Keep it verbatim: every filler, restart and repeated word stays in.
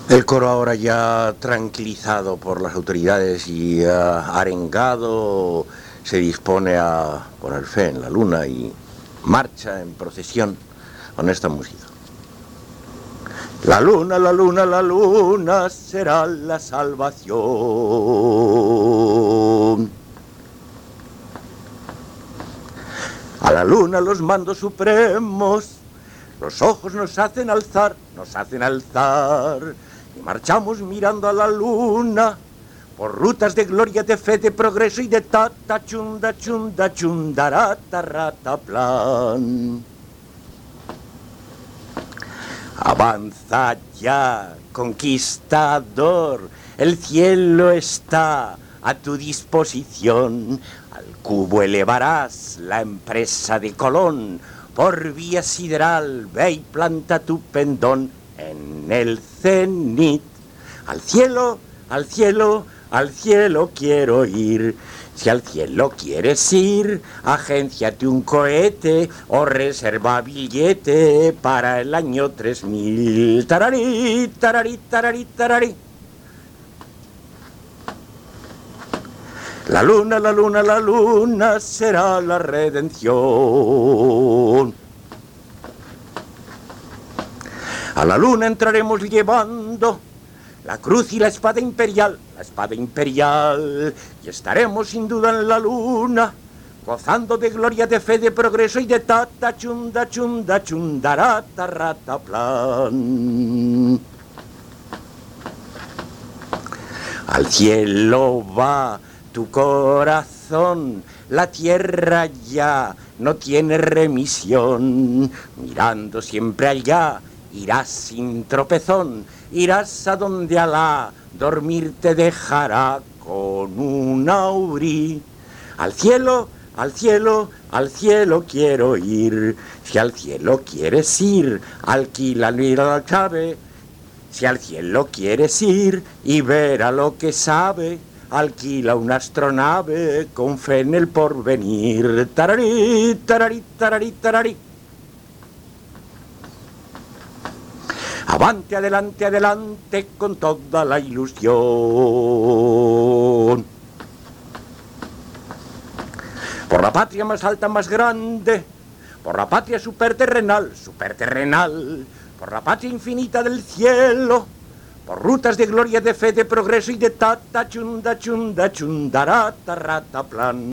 El coro, ahora ya tranquilizado por las autoridades y uh, arengado, se dispone a poner fe en la luna y marcha en procesión con esta música. La luna, la luna, la luna será la salvación. A la luna los mandos supremos, los ojos nos hacen alzar, nos hacen alzar. Y marchamos mirando a la luna por rutas de gloria, de fe, de progreso y de tata chunda chunda chundarata rata plan. Avanza ya, conquistador, el cielo está a tu disposición. Al cubo elevarás la empresa de Colón, por vía sideral ve y planta tu pendón en el cenit. Al cielo, al cielo, al cielo quiero ir. Si al cielo quieres ir, agénciate un cohete o reserva billete para el año tres mil. Tararí, tararí, tararí, tararí. La luna, la luna, la luna será la redención. A la luna entraremos llevando la cruz y la espada imperial, la espada imperial, y estaremos sin duda en la luna, gozando de gloria, de fe, de progreso y de tata chunda chunda chundarata rata plan. Al cielo va tu corazón, la tierra ya no tiene remisión, mirando siempre allá irás sin tropezón, irás a donde Alá dormir te dejará con un aurí. Al cielo, al cielo, al cielo quiero ir. Si al cielo quieres ir, alquila la clave. Si al cielo quieres ir y ver a lo que sabe, alquila una astronave con fe en el porvenir. Tararí, tararí, tararí, tararí. Avante, adelante, adelante, con toda la ilusión. Por la patria más alta, más grande, por la patria superterrenal, superterrenal, por la patria infinita del cielo, por rutas de gloria, de fe, de progreso y de tata chunda chunda chundarata rata plan.